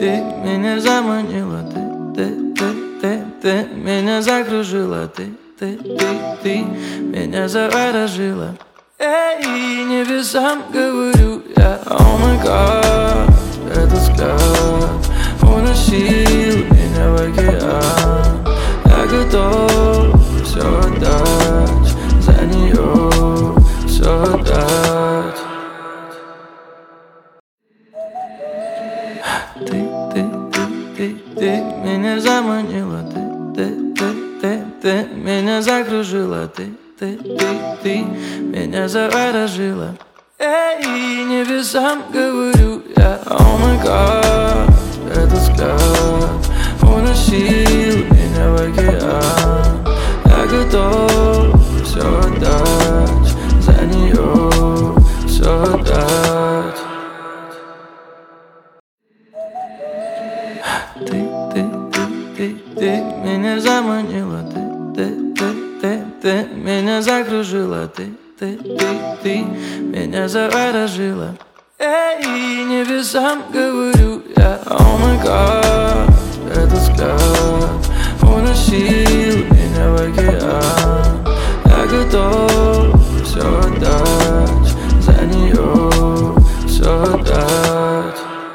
Ты меня заманила, ты меня закружила, ты меня заворожила. Эй, небесам говорю я, о май гад, этот взгляд уносил меня в океан. Я готов все отдать, за нее все отдать. Ты меня заманила, ты меня закружила, ты меня заворожила. Эй, небесам говорю я, о май гад, этот взгляд уносил меня в океан. Я готов все отдать, за нее все отдать. Ты меня заманила, ты меня закружила, ты меня заворожила. Эй, небесам говорю я, о май гад, этот взгляд уносил меня в океан. Я готов все отдать, за нее все отдать.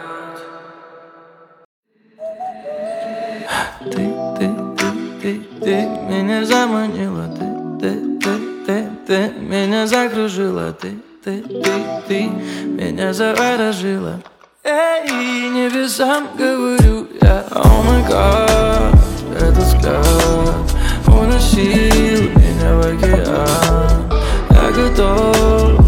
Ты меня заманила, ты меня закружила, ты меня заворожила. Эй, небесам говорю я, о май гад, этот взгляд уносил меня в океан. Я готов